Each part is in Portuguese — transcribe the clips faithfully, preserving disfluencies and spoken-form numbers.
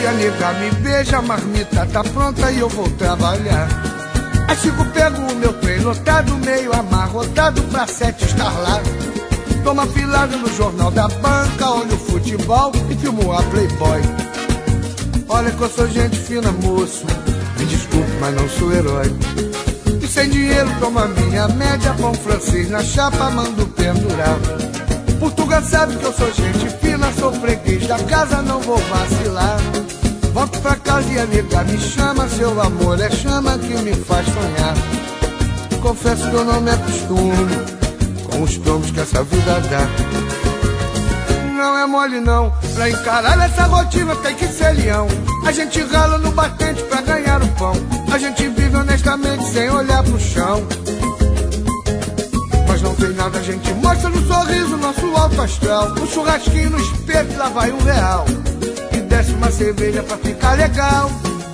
dia, nega, me beija, a marmita tá pronta e eu vou trabalhar. Às cinco pego o meu trem lotado, meio amarrotado pra sete estar lá. Toma filado no jornal da banca, olho o futebol e filmo a Playboy. Olha que eu sou gente fina, moço, me desculpe, mas não sou herói. E sem dinheiro toma minha média, pão francês na chapa, mando pendurar. Portugal sabe que eu sou gente fina, sou freguês da casa, não vou vacilar. Volto pra casa e a nega me chama, seu amor é chama que me faz sonhar. Confesso que eu não me acostumo com os tombos que essa vida dá. Não é mole não, pra encarar essa rotina tem que ser leão. A gente rala no batente pra ganhar o pão, a gente vive honestamente sem olhar pro chão. Mas não tem nada, a gente mostra no sorriso nosso alto astral. Um churrasquinho no espeto, lá vai um real. E desce uma cerveja pra ficar legal.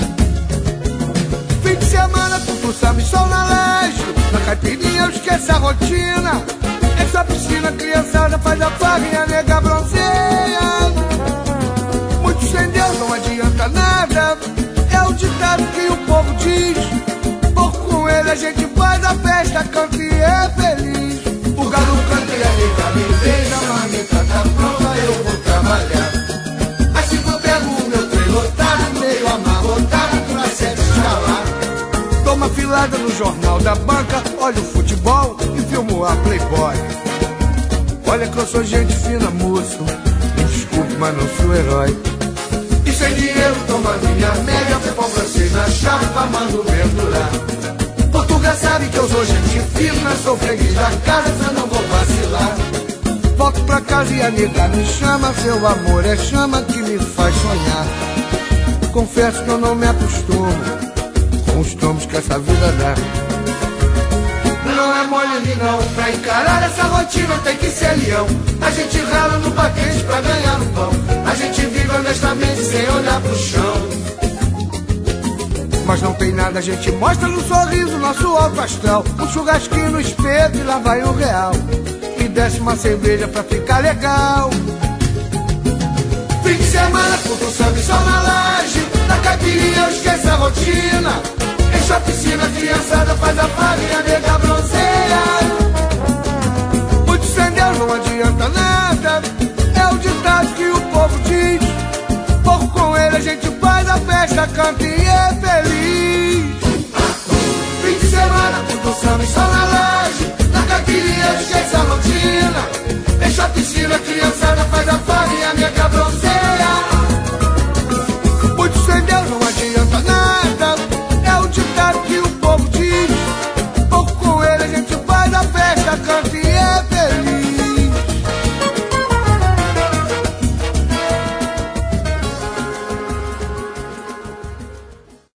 Fim de semana, tudo sabe, sol na laje. Na caipirinha eu esqueço a rotina. Essa piscina, criançada faz a farinha, nega bronzeia. Muitos sem Deus não adianta nada, é o ditado que o povo diz. Pouco com ele a gente faz a festa, canta e é feliz. O galo canta e a nega me beija, a marmita tá pronta, eu vou trabalhar. Assim que eu pego o meu trem lotado, meio amarrotado, pra sete escalar. Toma filada no jornal da banca, olha o futebol e filmo a Playboy. Olha que eu sou gente fina, moço, me desculpe, mas não sou herói. E sem dinheiro toma minha média, pão francês na chapa, mando pendurar. Portugal sabe que eu sou gente fina, sou freguês da casa, não vou vacilar. Volto pra casa e a nega me chama, seu amor é chama que me faz sonhar. Confesso que eu não me acostumo com os tombos que essa vida dá. Não é mole não, pra encarar essa rotina tem que ser leão. A gente rala no batente pra ganhar o pão, a gente vive honestamente sem olhar pro chão. Mas não tem nada, a gente mostra no sorriso nosso alto astral. Um churrasquinho no espeto e lá vai um real. E desce uma cerveja pra ficar legal. Fim de semana, puto sangue, sol na laje. Na caipirinha eu esqueço a rotina. Enche a piscina, criançada faz a farinha, nega bronzeia. Muitos sem Deus não adianta nada, é o ditado que o povo diz. Pouco com ele a gente faz a festa, canta e é feliz. Fim de semana, puto samba e sol na laje. Na caipirinha eu esqueço a rotina. Enche a piscina, criançada